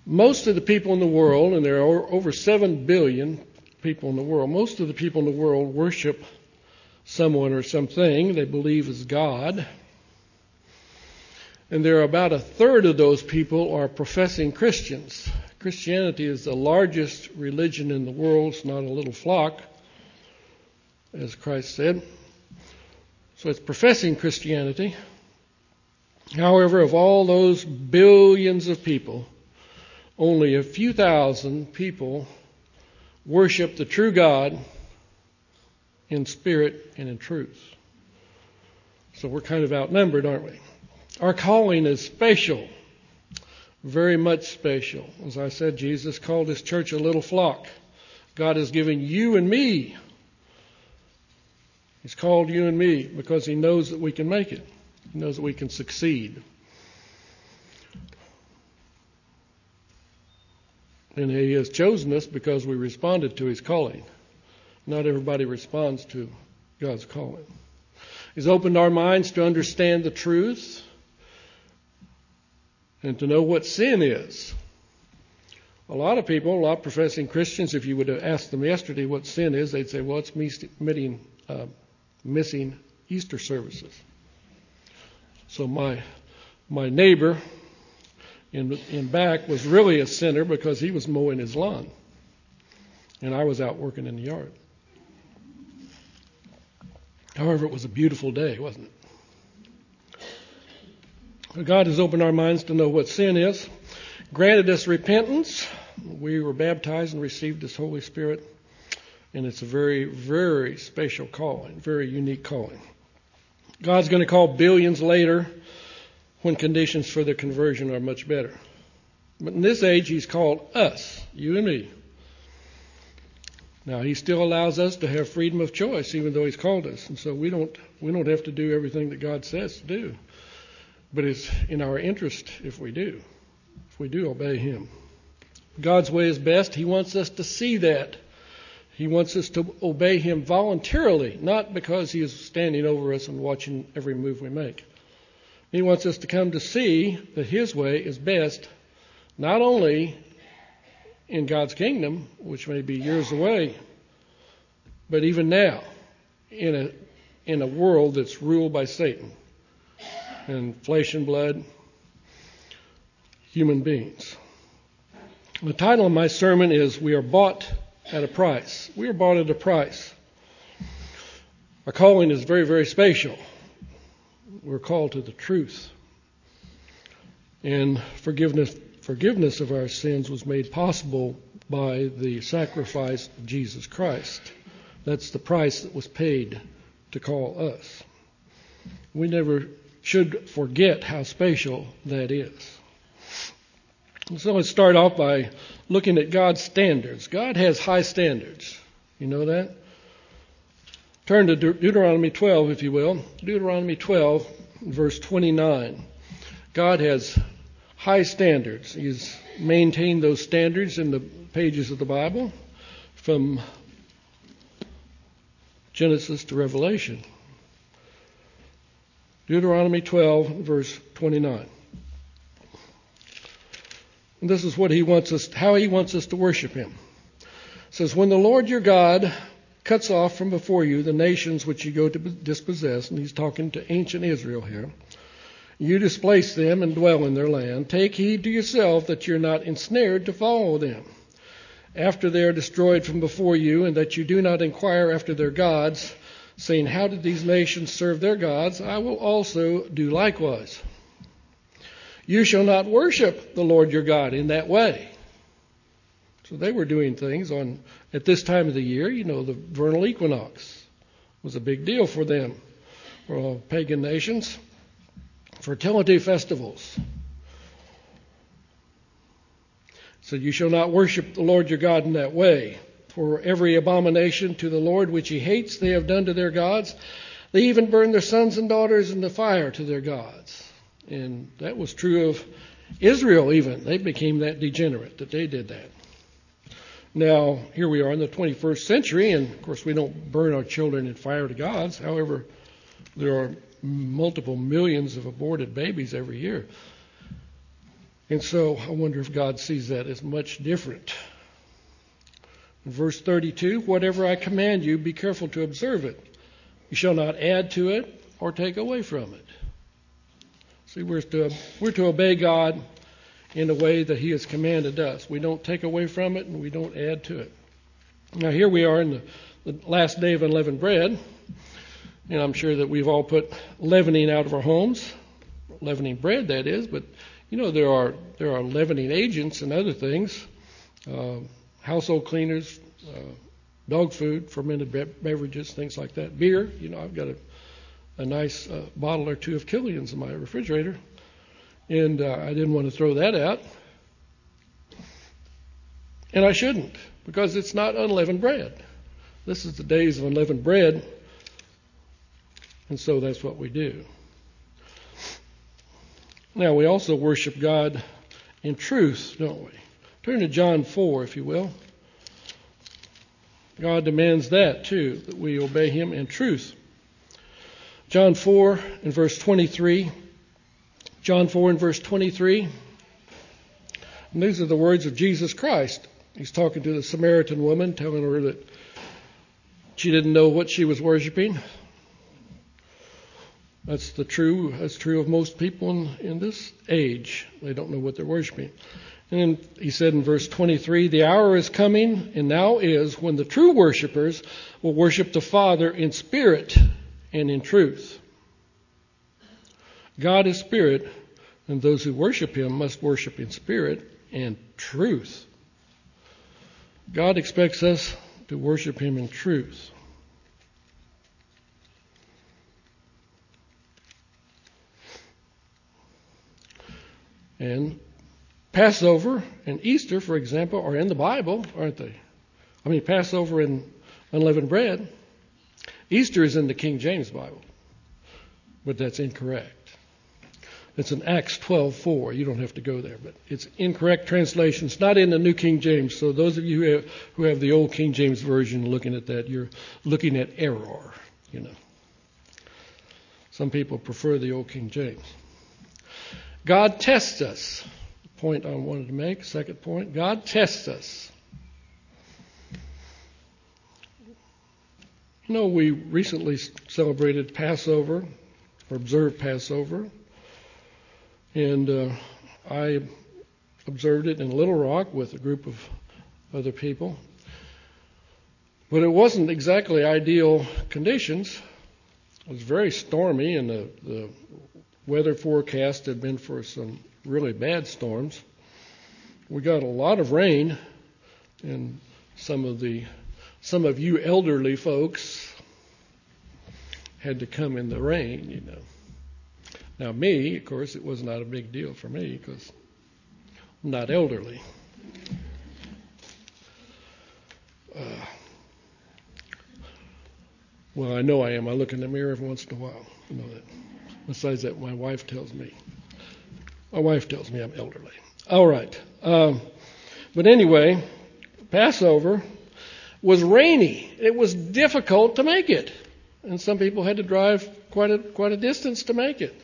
Most of the people in the world, and there are over 7 billion people in the world, most of the people in the world worship someone or something they believe is God. And there are about a third of those people are professing Christians. Christianity is the largest religion in the world. It's not a little flock, as Christ said. So it's professing Christianity. However, of all those billions of people, only a few thousand people worship the true God in spirit and in truth. So we're kind of outnumbered, aren't we? Our calling is special, very much special. As I said, Jesus called his church a little flock. God has given you and me. He's called you and me because he knows that we can make it. He knows that we can succeed. And he has chosen us because we responded to his calling. Not everybody responds to God's calling. He's opened our minds to understand the truth and to know what sin is. A lot of people, a lot of professing Christians, if you would have asked them yesterday what sin is, they'd say, well, it's missing Easter services. So my neighbor in back was really a sinner because he was mowing his lawn. And I was out working in the yard. However, it was a beautiful day, wasn't it? God has opened our minds to know what sin is, granted us repentance. We were baptized and received His Holy Spirit, and it's a very, very special calling, very unique calling. God's going to call billions later when conditions for their conversion are much better. But in this age, He's called us, you and me. Now, He still allows us to have freedom of choice, even though He's called us, and so we don't have to do everything that God says to do. But it's in our interest if we do obey Him. God's way is best. He wants us to see that. He wants us to obey Him voluntarily, not because He is standing over us and watching every move we make. He wants us to come to see that His way is best, not only in God's kingdom, which may be years away, but even now in a world that's ruled by Satan and flesh and blood, human beings. The title of my sermon is We Are Bought at a Price. We are bought at a price. Our calling is very, very special. We're called to the truth. And forgiveness of our sins was made possible by the sacrifice of Jesus Christ. That's the price that was paid to call us. We never should forget how special that is. So let's start off by looking at God's standards. God has high standards. You know that? Turn to Deuteronomy 12, if you will. Deuteronomy 12, verse 29. God has high standards. He's maintained those standards in the pages of the Bible from Genesis to Revelation. Deuteronomy 12, verse 29. And this is what how he wants us to worship Him. It says, when the Lord your God cuts off from before you the nations which you go to dispossess, and he's talking to ancient Israel here, you displace them and dwell in their land. Take heed to yourself that you're not ensnared to follow them after they are destroyed from before you, and that you do not inquire after their gods, saying, how did these nations serve their gods? I will also do likewise. You shall not worship the Lord your God in that way. So they were doing things at this time of the year. You know, the vernal equinox was a big deal for them, for all pagan nations. Fertility festivals. So you shall not worship the Lord your God in that way. For every abomination to the Lord which He hates they have done to their gods. They even burn their sons and daughters in the fire to their gods. And that was true of Israel even. They became that degenerate that they did that. Now, here we are in the 21st century, and of course we don't burn our children in fire to gods. However, there are multiple millions of aborted babies every year. And so I wonder if God sees that as much different. In verse 32, whatever I command you, be careful to observe it. You shall not add to it or take away from it. See, we're to obey God in a way that He has commanded us. We don't take away from it and we don't add to it. Now here we are in the last day of unleavened bread, and I'm sure that we've all put leavening out of our homes, leavening bread that is, but you know there are leavening agents and other things, household cleaners, dog food, fermented beverages, things like that. Beer, you know, I've got a nice bottle or two of Killian's in my refrigerator, and I didn't want to throw that out. And I shouldn't, because it's not unleavened bread. This is the days of unleavened bread, and so that's what we do. Now, we also worship God in truth, don't we? Turn to John 4, if you will. God demands that, too, that we obey Him in truth. John 4 and verse 23. John 4 and verse 23. And these are the words of Jesus Christ. He's talking to the Samaritan woman, telling her that she didn't know what she was worshiping. That's true of most people in this age. They don't know what they're worshiping. And then he said in verse 23, the hour is coming, and now is, when the true worshipers will worship the Father in spirit and in truth. God is spirit, and those who worship Him must worship in spirit and truth. God expects us to worship Him in truth. And Passover and Easter, for example, are in the Bible, aren't they? I mean, Passover and unleavened bread. Easter is in the King James Bible, but that's incorrect. It's in Acts 12:4. You don't have to go there, but it's incorrect translation. It's not in the New King James. So those of you who have the old King James Version looking at that, you're looking at error, you know. Some people prefer the old King James. God tests us. Point I wanted to make, second point. God tests us. You know, we recently celebrated Passover, or observed Passover, and I observed it in Little Rock with a group of other people. But it wasn't exactly ideal conditions. It was very stormy, and the weather forecast had been for some really bad storms. We got a lot of rain, and some of you elderly folks had to come in the rain, you know. Now me, of course, it was not a big deal for me because I'm not elderly. Well, I know I am. I look in the mirror every once in a while. You know that. Besides that, my wife tells me I'm elderly. All right. But anyway, Passover was rainy. It was difficult to make it. And some people had to drive quite a distance to make it.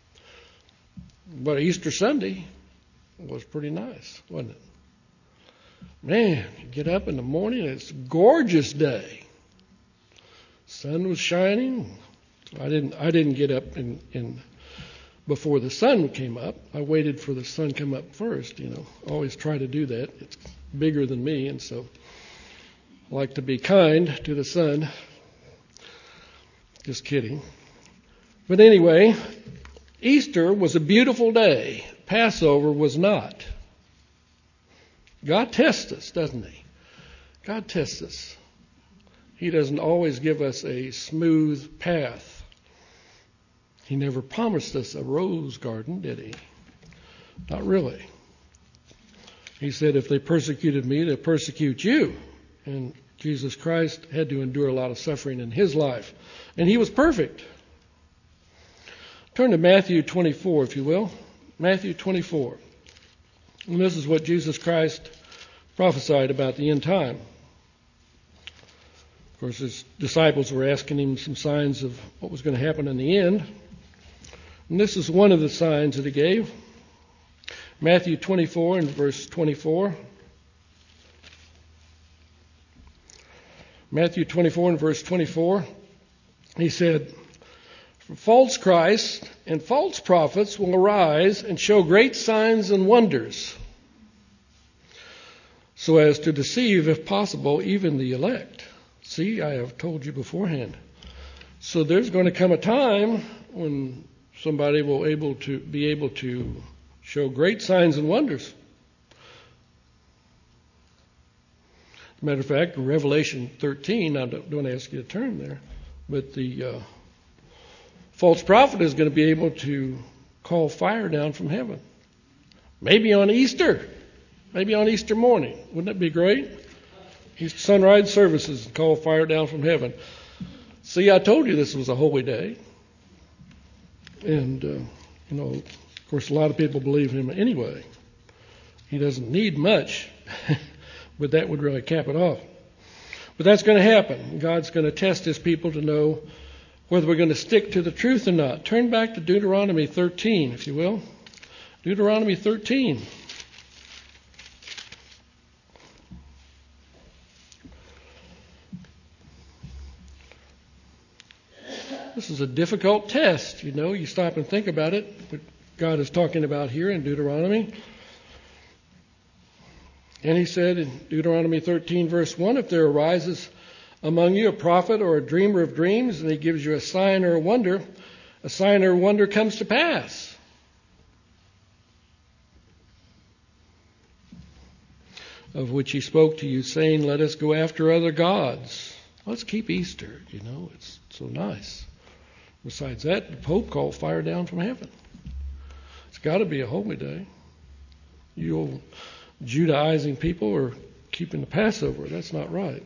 But Easter Sunday was pretty nice, wasn't it? Man, you get up in the morning, it's a gorgeous day. Sun was shining. I didn't get up in before the sun came up. I waited for the sun to come up first, you know. Always try to do that. It's bigger than me, and so I like to be kind to the sun. Just kidding. But anyway, Easter was a beautiful day. Passover was not. God tests us, doesn't He? God tests us. He doesn't always give us a smooth path. He never promised us a rose garden, did He? Not really. He said, if they persecuted me, they'll persecute you. And Jesus Christ had to endure a lot of suffering in His life. And He was perfect. Turn to Matthew 24, if you will. Matthew 24. And this is what Jesus Christ prophesied about the end time. Of course, His disciples were asking Him some signs of what was going to happen in the end. And this is one of the signs that He gave. Matthew 24 and verse 24. Matthew 24 and verse 24, he said, false Christs and false prophets will arise and show great signs and wonders, so as to deceive, if possible, even the elect. See, I have told you beforehand. So there's going to come a time when somebody will be able to show great signs and wonders. As a matter of fact, Revelation 13, I don't ask you to turn there, but the false prophet is going to be able to call fire down from heaven. Maybe on Easter. Maybe on Easter morning. Wouldn't that be great? Easter sunrise services and call fire down from heaven. See, I told you this was a holy day. And, of course, a lot of people believe him anyway. He doesn't need much, but that would really cap it off. But that's going to happen. God's going to test his people to know whether we're going to stick to the truth or not. Turn back to Deuteronomy 13, if you will. Deuteronomy 13. This is a difficult test, You stop and think about it, what God is talking about here in Deuteronomy. And he said in Deuteronomy 13, verse 1, if there arises among you a prophet or a dreamer of dreams, and he gives you a sign or a wonder comes to pass. Of which he spoke to you, saying, let us go after other gods. Let's keep Easter, it's so nice. Besides that, the Pope called fire down from heaven. It's got to be a holy day. You old Judaizing people are keeping the Passover. That's not right.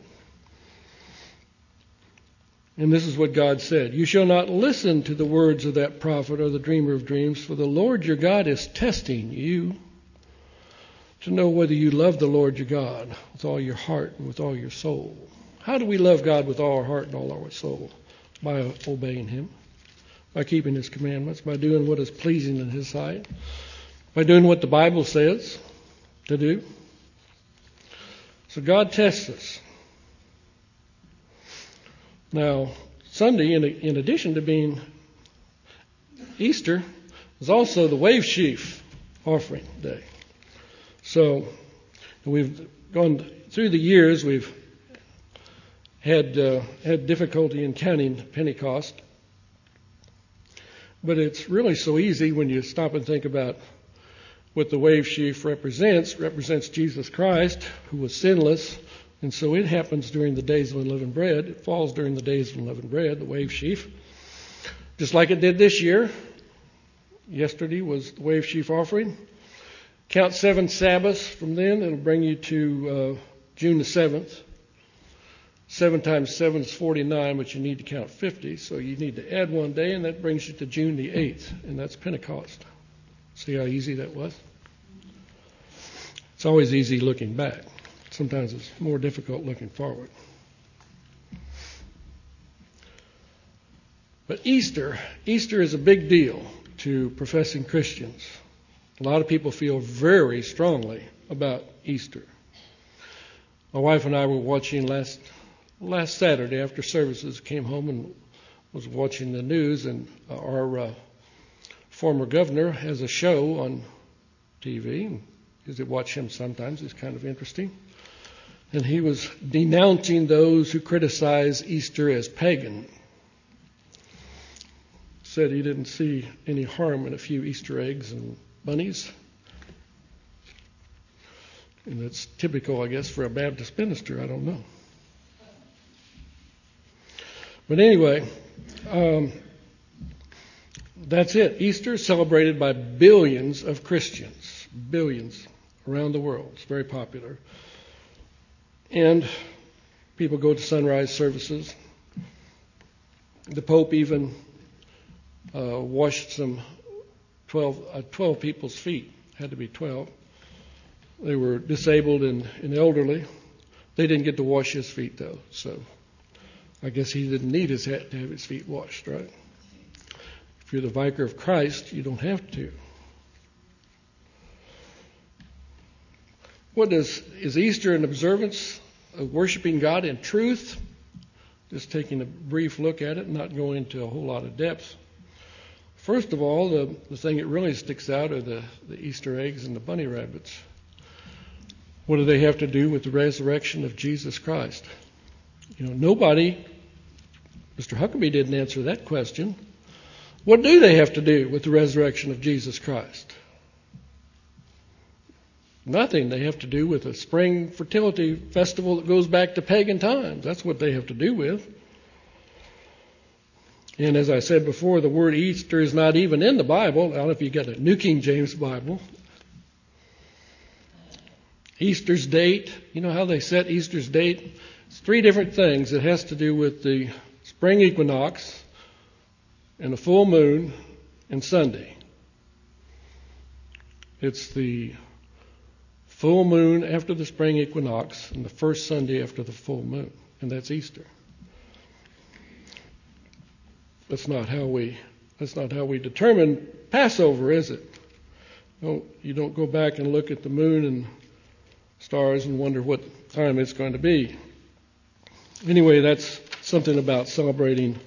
And this is what God said. You shall not listen to the words of that prophet or the dreamer of dreams, for the Lord your God is testing you to know whether you love the Lord your God with all your heart and with all your soul. How do we love God with all our heart and all our soul? By obeying him, by keeping his commandments, by doing what is pleasing in his sight, by doing what the Bible says to do. So God tests us. Now, Sunday, in addition to being Easter, is also the wave sheaf offering day. So we've gone through the years, we've had difficulty in counting Pentecost. But it's really so easy when you stop and think about what the wave sheaf represents. It represents Jesus Christ, who was sinless. And so it happens during the days of unleavened bread. It falls during the days of unleavened bread, the wave sheaf. Just like it did this year. Yesterday was the wave sheaf offering. Count 7 Sabbaths from then. It'll bring you to June the 7th. 7 times 7 is 49, but you need to count 50. So you need to add one day, and that brings you to June the 8th, and that's Pentecost. See how easy that was? It's always easy looking back. Sometimes it's more difficult looking forward. But Easter is a big deal to professing Christians. A lot of people feel very strongly about Easter. My wife and I were watching last Saturday after services, came home and was watching the news, and our former governor has a show on TV. Because I watch him sometimes, it's kind of interesting. And he was denouncing those who criticize Easter as pagan. Said he didn't see any harm in a few Easter eggs and bunnies. And that's typical, I guess, for a Baptist minister. I don't know. But anyway, that's it. Easter is celebrated by billions of Christians. Billions around the world. It's very popular. And people go to sunrise services. The Pope even washed some 12 people's feet. Had to be 12. They were disabled and elderly. They didn't get to wash his feet, though. So I guess he didn't need his hat to have his feet washed, right? If you're the vicar of Christ, you don't have to. Is Easter an observance of worshiping God in truth? Just taking a brief look at it, not going into a whole lot of depth. First of all, the thing that really sticks out are the Easter eggs and the bunny rabbits. What do they have to do with the resurrection of Jesus Christ? Nobody, Mr. Huckabee didn't answer that question. What do they have to do with the resurrection of Jesus Christ? Nothing. They have to do with a spring fertility festival that goes back to pagan times. That's what they have to do with. And as I said before, the word Easter is not even in the Bible. I don't know if you got a New King James Bible. Easter's date, you know how they set Easter's date? It's 3 different things. It has to do with the spring equinox and the full moon and Sunday. It's the full moon after the spring equinox and the first Sunday after the full moon, and that's Easter. That's not how we determine Passover, is it? No, you don't go back and look at the moon and stars and wonder what time it's going to be. Anyway, that's something about celebrating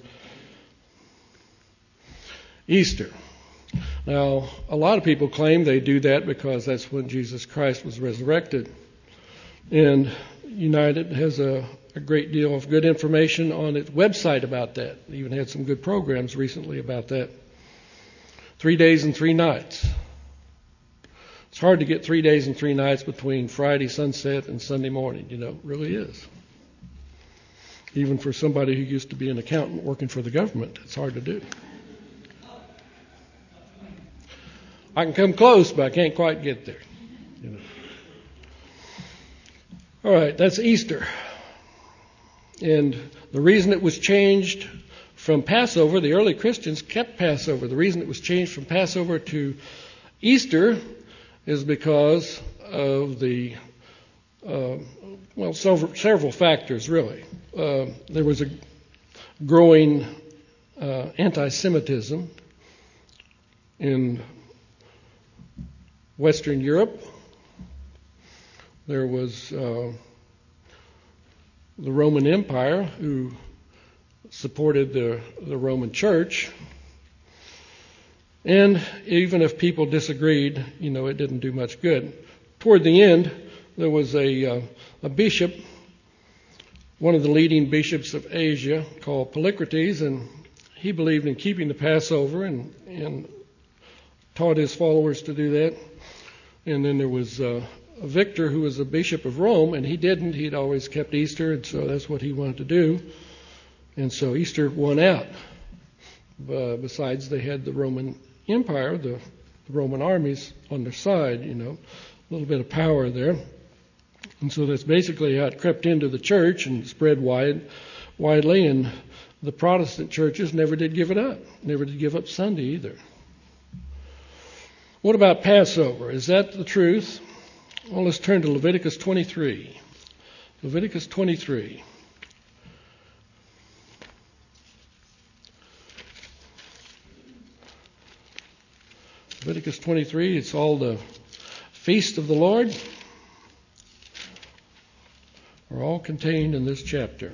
Easter. Now, a lot of people claim they do that because that's when Jesus Christ was resurrected. And United has a great deal of good information on its website about that. They even had some good programs recently about that. 3 days and 3 nights. It's hard to get 3 days and 3 nights between Friday sunset and Sunday morning. It really is. Even for somebody who used to be an accountant working for the government, it's hard to do. I can come close, but I can't quite get there. All right, that's Easter. And the reason it was changed from Passover, the early Christians kept Passover. The reason it was changed from Passover to Easter is because of the, several factors, really. There was a growing anti-Semitism in Western Europe. There was the Roman Empire, who supported the Roman Church. And even if people disagreed, it didn't do much good. Toward the end, there was a bishop, one of the leading bishops of Asia, called Polycrates, and he believed in keeping the Passover and taught his followers to do that. And then there was Victor, who was a bishop of Rome, and he didn't. He'd always kept Easter, and so that's what he wanted to do. And so Easter won out. Besides, they had the Roman Empire, the Roman armies on their side, a little bit of power there. And so that's basically how it crept into the church and spread widely. And the Protestant churches never did give it up, never did give up Sunday either. What about Passover? Is that the truth? Well, let's turn to Leviticus 23. Leviticus 23. Leviticus 23, it's all the feast of the Lord. Are all contained in this chapter.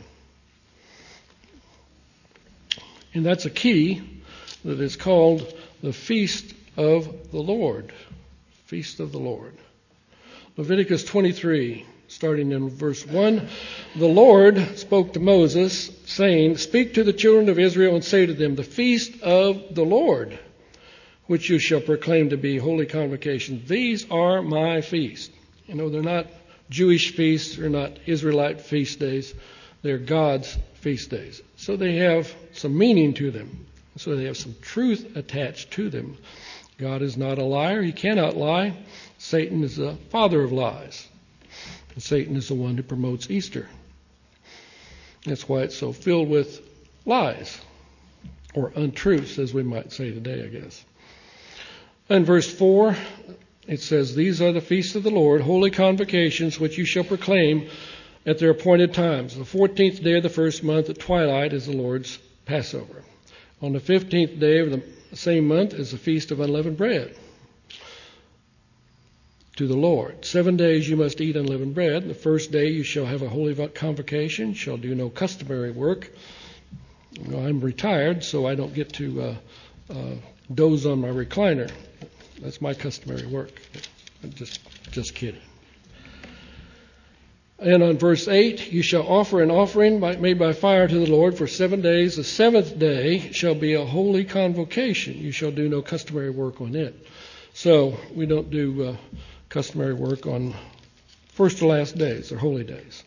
And that's a key that is called the Feast of the Lord. Feast of the Lord. Leviticus 23, starting in verse 1. The Lord spoke to Moses, saying, "Speak to the children of Israel and say to them, the feast of the Lord, which you shall proclaim to be holy convocation. These are my feasts." They're not Jewish feasts, they're not Israelite feast days. They're God's feast days. So they have some meaning to them. So they have some truth attached to them. God is not a liar. He cannot lie. Satan is the father of lies. And Satan is the one who promotes Easter. That's why it's so filled with lies, or untruths, as we might say today, I guess. In verse 4, it says, "These are the feasts of the Lord, holy convocations, which you shall proclaim at their appointed times. The 14th day of the first month at twilight is the Lord's Passover. On the 15th day of the same month is the Feast of Unleavened Bread. to the Lord. 7 days you must eat unleavened bread. The first day you shall have a holy convocation, shall do no customary work. I'm retired, so I don't get to doze on my recliner. That's my customary work. I'm just kidding. And on verse 8, you shall offer an offering made by fire to the Lord for 7 days. The seventh day shall be a holy convocation. You shall do no customary work on it. So we don't do customary work on first to last days, or holy days.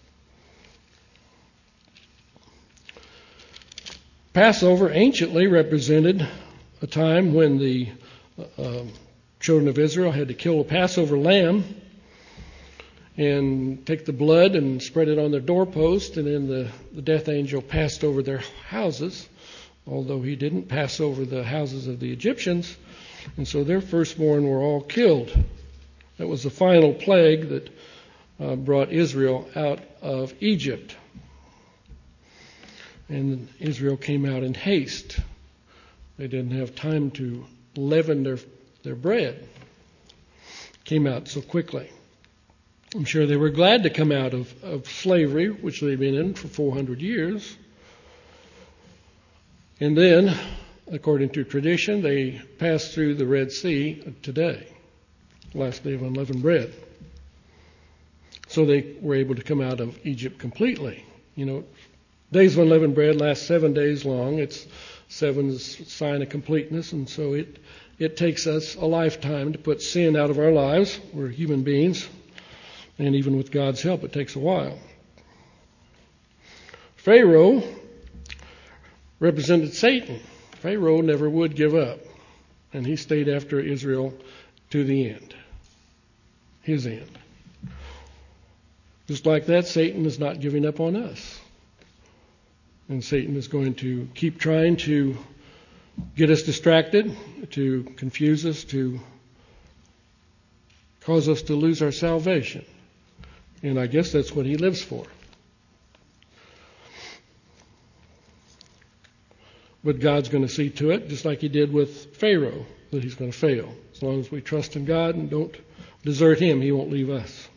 Passover anciently represented a time when the children of Israel had to kill a Passover lamb and take the blood and spread it on their doorpost, and then the death angel passed over their houses, although he didn't pass over the houses of the Egyptians, and so their firstborn were all killed. That was the final plague that brought Israel out of Egypt. And Israel came out in haste. They didn't have time to leaven their bread. Came out so quickly. I'm sure they were glad to come out of slavery, which they've been in for 400 years. And then, according to tradition, they passed through the Red Sea today, last day of unleavened bread. So they were able to come out of Egypt completely. You know, days of unleavened bread last 7 days long. It's 7 is a sign of completeness, and so it takes us a lifetime to put sin out of our lives. We're human beings. And even with God's help, it takes a while. Pharaoh represented Satan. Pharaoh never would give up. And he stayed after Israel to the end. His end. Just like that, Satan is not giving up on us. And Satan is going to keep trying to get us distracted, to confuse us, to cause us to lose our salvation. And I guess that's what he lives for. But God's going to see to it, just like he did with Pharaoh, that he's going to fail. As long as we trust in God and don't desert him, he won't leave us.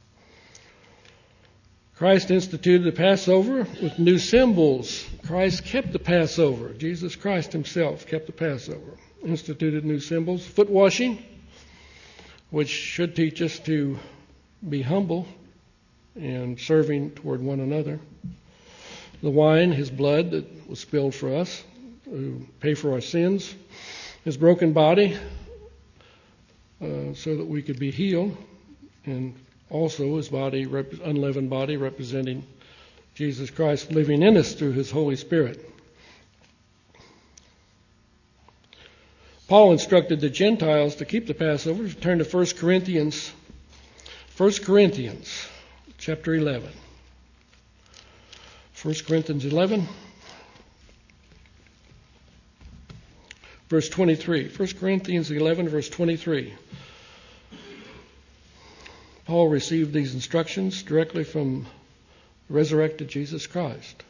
Christ instituted the Passover with new symbols. Christ kept the Passover. Jesus Christ himself kept the Passover. Instituted new symbols. Foot washing, which should teach us to be humble and serving toward one another. The wine, his blood that was spilled for us to pay for our sins. His broken body so that we could be healed. And also his body, unleavened body, representing Jesus Christ living in us through his Holy Spirit. Paul instructed the Gentiles to keep the Passover. Turn to 1 Corinthians. 1 Corinthians chapter 11. 1 Corinthians 11, verse 23. 1 Corinthians 11, verse 23. Paul received these instructions directly from resurrected Jesus Christ.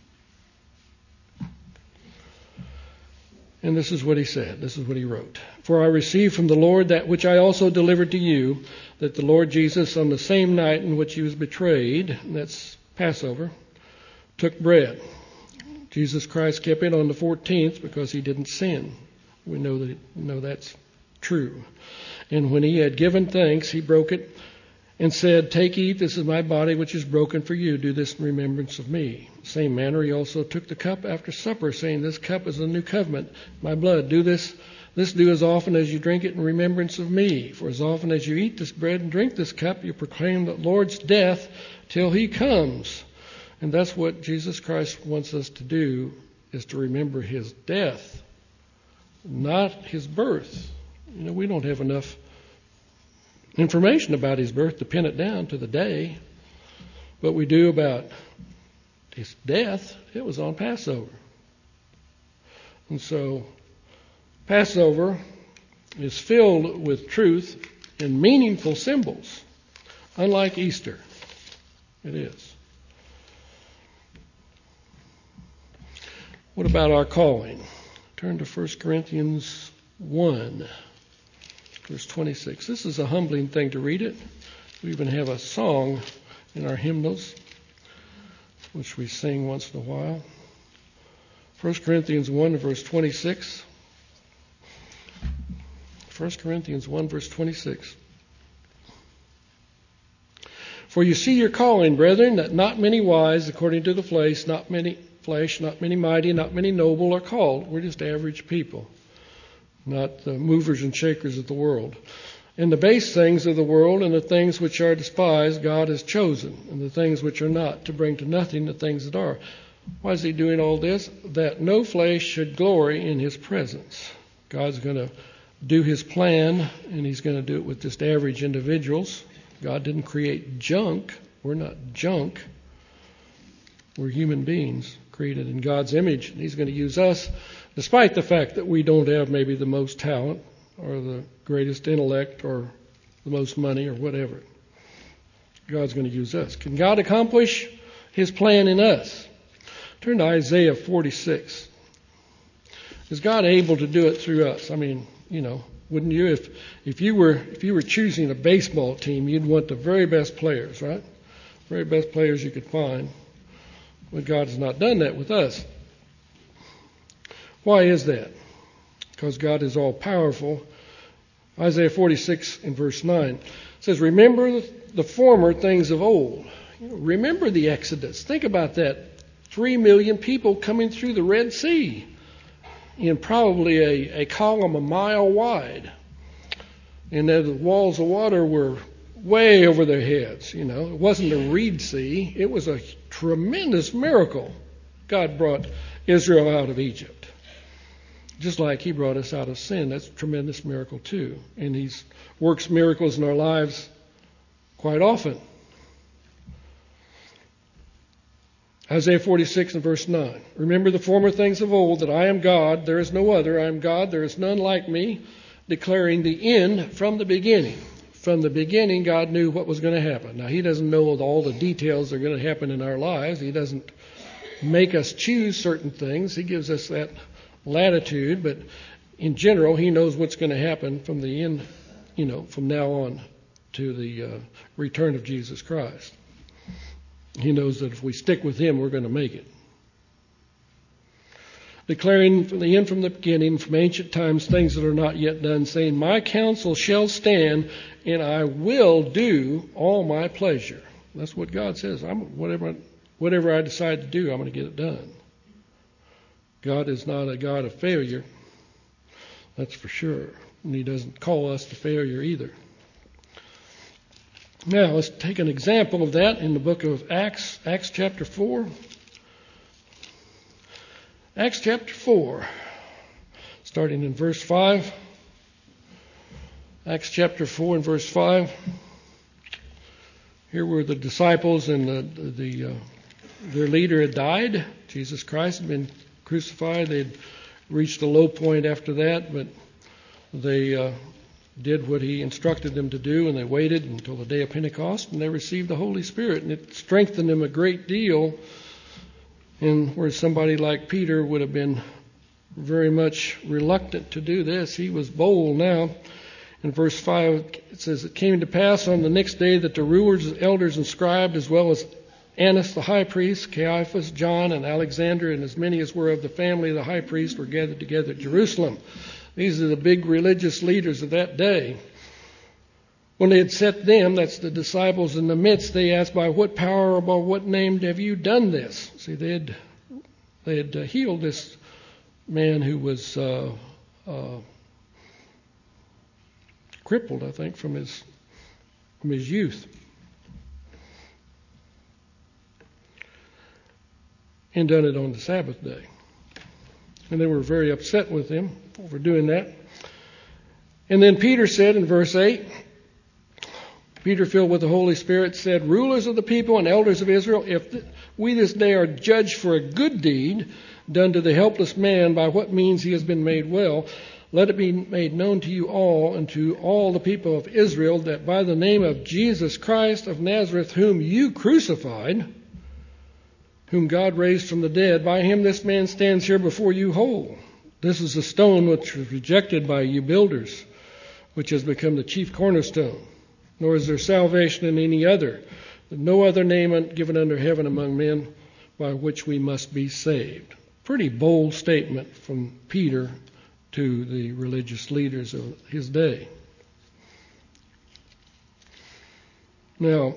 And this is what he said. This is what he wrote. For I received from the Lord that which I also delivered to you, that the Lord Jesus, on the same night in which he was betrayed, and that's Passover, took bread. Jesus Christ kept it on the 14th because he didn't sin. We know that's true. And when he had given thanks, he broke it and said, Take, eat, this is my body which is broken for you. Do this in remembrance of me. In the same manner he also took the cup after supper, saying, This cup is the new covenant, my blood. Do this do as often as you drink it in remembrance of me. For as often as you eat this bread and drink this cup, you proclaim the Lord's death till he comes. And that's what Jesus Christ wants us to do, is to remember his death, not his birth. You know, we don't have enough information about his birth to pin it down to the day, but we do about his death. It was on Passover. And so Passover is filled with truth and meaningful symbols, unlike Easter. It is. What about our calling? Turn to 1 Corinthians 1. verse 26. This is a humbling thing to read it. We even have a song in our hymnals, which we sing once in a while. 1 Corinthians 1, verse 26. 1 Corinthians 1, verse 26. For you see your calling, brethren, that not many wise, according to the flesh, not many mighty, not many noble are called. We're just average people, not the movers and shakers of the world. And the base things of the world and the things which are despised, God has chosen, and the things which are not, to bring to nothing the things that are. Why is he doing all this? That no flesh should glory in his presence. God's going to do his plan, and he's going to do it with just average individuals. God didn't create junk. We're not junk. We're human beings created in God's image, and he's going to use us despite the fact that we don't have maybe the most talent or the greatest intellect or the most money or whatever. God's going to use us. Can God accomplish his plan in us? Turn to Isaiah 46. Is God able to do it through us? I mean, wouldn't you? If you were choosing a baseball team, you'd want the very best players, right? Very best players you could find. But God has not done that with us. Why is that? Because God is all powerful. Isaiah 46 in verse 9 says, remember the former things of old. Remember the Exodus. Think about that. 3 million people coming through the Red Sea in probably a column a mile wide. And the walls of water were way over their heads. It wasn't a reed sea. It was a tremendous miracle. God brought Israel out of Egypt. Just like he brought us out of sin. That's a tremendous miracle too. And he works miracles in our lives quite often. Isaiah 46 and verse 9. Remember the former things of old, that I am God, there is no other. I am God, there is none like me, declaring the end from the beginning. From the beginning, God knew what was going to happen. Now, he doesn't know all the details that are going to happen in our lives. He doesn't make us choose certain things. He gives us that latitude, but in general, he knows what's going to happen from the end, from now on to the return of Jesus Christ. He knows that if we stick with him, we're going to make it. Declaring from the end from the beginning, from ancient times, things that are not yet done, saying, my counsel shall stand, and I will do all my pleasure. That's what God says. Whatever I decide to do, I'm going to get it done. God is not a God of failure. That's for sure. And he doesn't call us to failure either. Now, let's take an example of that in the book of Acts, Acts chapter 4. Acts chapter 4, starting in verse 5. Acts chapter 4 and verse 5. Here were the disciples, and their leader had died. Jesus Christ had been crucified. They'd reached a low point after that, but they did what he instructed them to do, and they waited until the day of Pentecost, and they received the Holy Spirit, and it strengthened them a great deal. And where somebody like Peter would have been very much reluctant to do this, he was bold now. In verse 5, it says, it came to pass on the next day that the rulers, elders, and scribes, as well as Annas the high priest, Caiaphas, John, and Alexander, and as many as were of the family of the high priest, were gathered together at Jerusalem. These are the big religious leaders of that day. When they had set them, that's the disciples, in the midst, they asked, by what power or by what name have you done this? See, they had healed this man who was crippled, I think, from his youth. And done it on the Sabbath day. And they were very upset with him for doing that. And then Peter said in verse 8, Peter, filled with the Holy Spirit, said, rulers of the people and elders of Israel, if we this day are judged for a good deed done to the helpless man, by what means he has been made well, let it be made known to you all and to all the people of Israel that by the name of Jesus Christ of Nazareth, whom you crucified, whom God raised from the dead, by him this man stands here before you whole. This is a stone which was rejected by you builders, which has become the chief cornerstone, nor is there salvation in any other. No other name given under heaven among men by which we must be saved. Pretty bold statement from Peter to the religious leaders of his day. Now,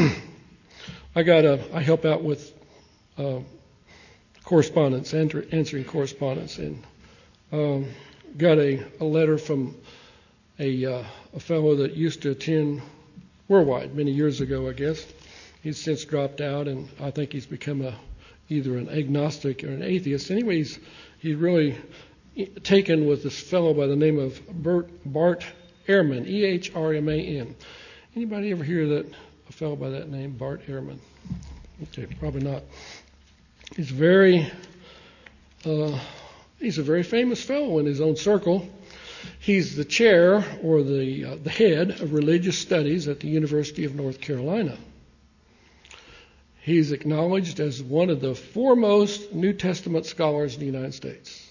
I help out with correspondence, answering correspondence, and got a letter from a fellow that used to attend Worldwide many years ago, I guess. He's since dropped out, and I think he's become either an agnostic or an atheist. Anyway, he's really taken with this fellow by the name of Bart Ehrman, E-H-R-M-A-N. Anybody ever hear that a fellow by that name, Bart Ehrman? Okay, probably not. He's a very famous fellow in his own circle. He's the chair or the head of religious studies at the University of North Carolina. He's acknowledged as one of the foremost New Testament scholars in the United States.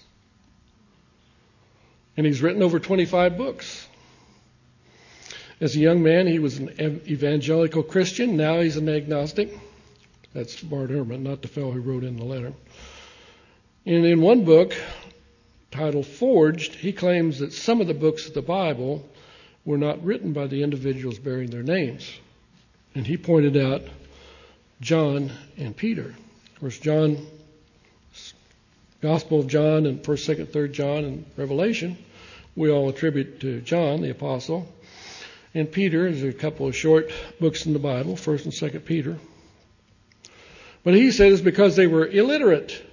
And he's written over 25 books. As a young man, he was an evangelical Christian. Now he's an agnostic. That's Bart Ehrman, not the fellow who wrote in the letter. And in one book, titled Forged, he claims that some of the books of the Bible were not written by the individuals bearing their names. And he pointed out John and Peter. Of course, John, Gospel of John and 1st, 2nd, 3rd John and Revelation, we all attribute to John, the apostle. And Peter, there's a couple of short books in the Bible, 1st and 2nd Peter. But he said it's because they were illiterate.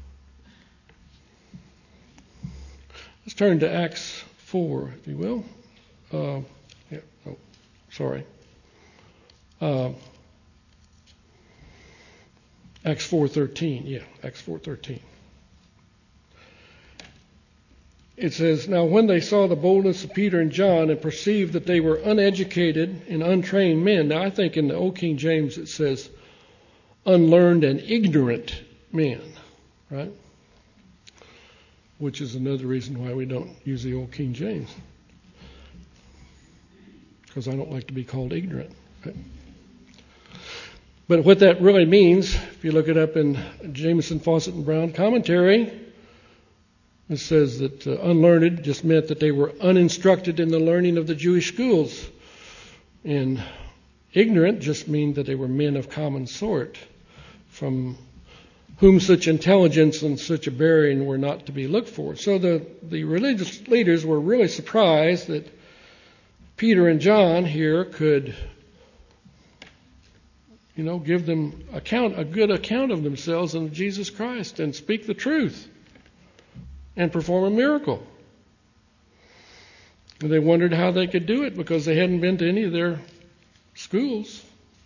Let's turn to Acts 4, if you will. Acts 4:13. Yeah, Acts 4:13. It says, "Now when they saw the boldness of Peter and John and perceived that they were uneducated and untrained men." Now I think in the Old King James it says unlearned and ignorant men, right? Which is another reason why we don't use the Old King James. Because I don't like to be called ignorant. Okay? But what that really means, if you look it up in Jameson, Fawcett, and Brown commentary, it says that unlearned just meant that they were uninstructed in the learning of the Jewish schools. And ignorant just means that they were men of common sort, from whom such intelligence and such a bearing were not to be looked for. So the religious leaders were really surprised that Peter and John here could, give them a good account of themselves and Jesus Christ and speak the truth and perform a miracle. And they wondered how they could do it because they hadn't been to any of their schools.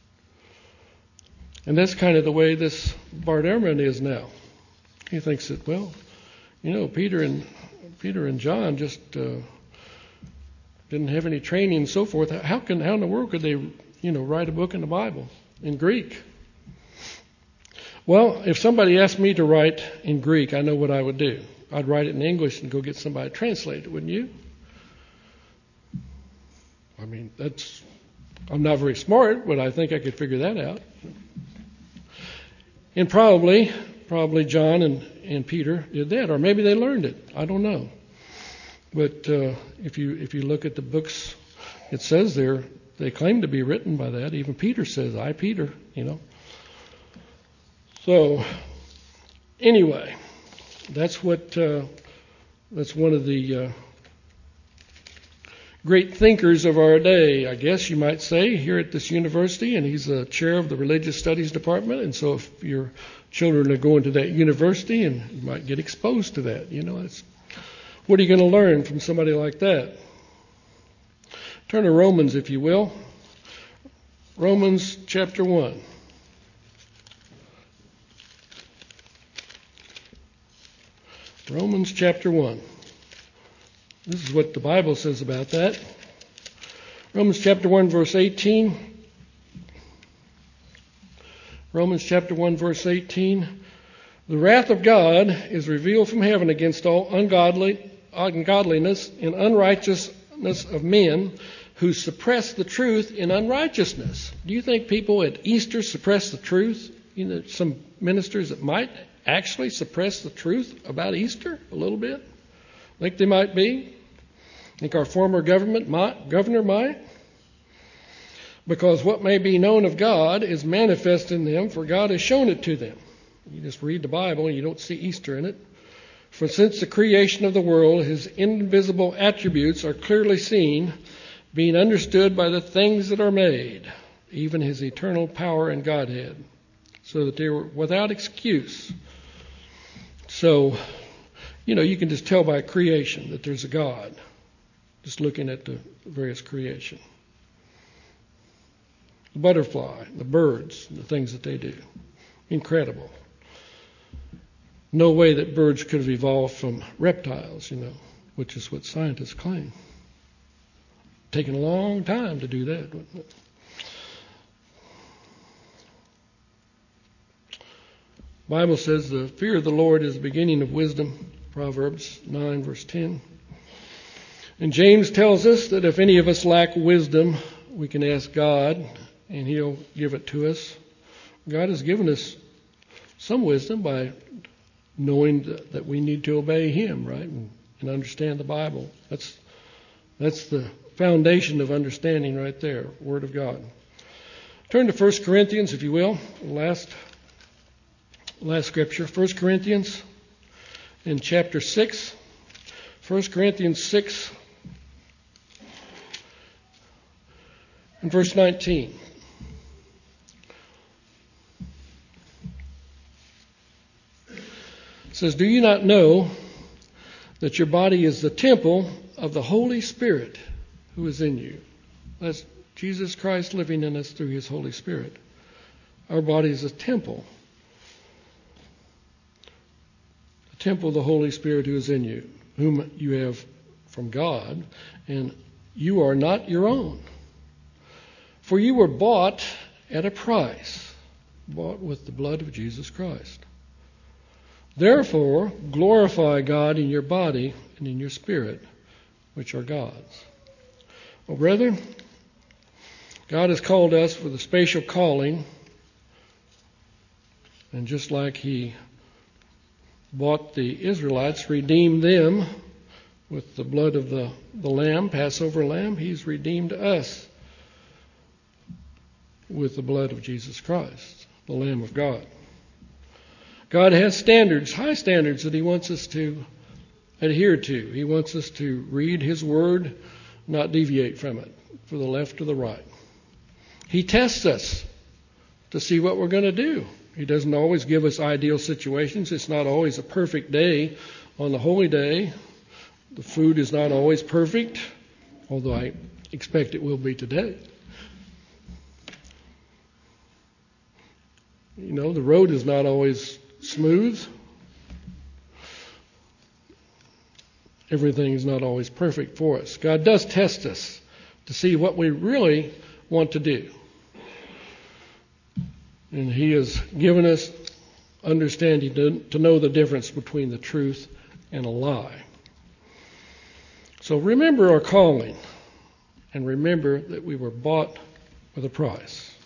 And that's kind of the way this Bart Ehrman is now. He thinks that, Peter and John just didn't have any training and so forth. How in the world could they, write a book in the Bible in Greek? Well, if somebody asked me to write in Greek, I know what I would do. I'd write it in English and go get somebody to translate it, wouldn't you? I mean, I'm not very smart, but I think I could figure that out. And probably John and Peter did that, or maybe they learned it. I don't know. But if you look at the books, it says there they claim to be written by that. Even Peter says, "I, Peter," So anyway, that's one of the great thinkers of our day, I guess you might say, here at this university, and he's a chair of the Religious Studies Department. And so if your children are going to that university, and you might get exposed to that, what are you going to learn from somebody like that? Turn to Romans, if you will. Romans chapter 1. Romans chapter 1. This is what the Bible says about that. Romans chapter 1, verse 18. Romans chapter 1, verse 18. "The wrath of God is revealed from heaven against all ungodliness and unrighteousness unrighteousness of men who suppress the truth in unrighteousness. Do you think people at Easter suppress the truth? You know, some ministers that might actually suppress the truth about Easter a little bit. Think they might be? Think our former governor might? Because what may be known of God is manifest in them, for God has shown it to them. You just read the Bible and you don't see Easter in it. For since the creation of the world, his invisible attributes are clearly seen, being understood by the things that are made, even his eternal power and Godhead, so that they were without excuse. So, you can just tell by creation that there's a God, just looking at the various creation. The butterfly, the birds, the things that they do. Incredible. No way that birds could have evolved from reptiles, which is what scientists claim. Taken a long time to do that, wouldn't it? The Bible says the fear of the Lord is the beginning of wisdom, Proverbs 9, verse 10. And James tells us that if any of us lack wisdom, we can ask God, and he'll give it to us. God has given us some wisdom by knowing that we need to obey him, right, and understand the Bible. That's the foundation of understanding right there, Word of God. Turn to 1 Corinthians, if you will, last scripture, 1 Corinthians in chapter 6. 1 Corinthians 6 and verse 19. It says, "Do you not know that your body is the temple of the Holy Spirit who is in you?" That's Jesus Christ living in us through his Holy Spirit. Our body is a temple. The temple of the Holy Spirit who is in you, whom you have from God, and you are not your own. For you were bought at a price, bought with the blood of Jesus Christ. Therefore, glorify God in your body and in your spirit, which are God's. Well, brethren, God has called us for the special calling, and just like he bought the Israelites, redeemed them with the blood of the lamb, Passover lamb, he's redeemed us with the blood of Jesus Christ, the Lamb of God. God has standards, high standards, that he wants us to adhere to. He wants us to read his word, not deviate from it, for the left or the right. He tests us to see what we're going to do. He doesn't always give us ideal situations. It's not always a perfect day on the holy day. The food is not always perfect, although I expect it will be today. The road is not always smooth. Everything is not always perfect for us. God does test us to see what we really want to do. And he has given us understanding to know the difference between the truth and a lie. So remember our calling, and remember that we were bought with a price.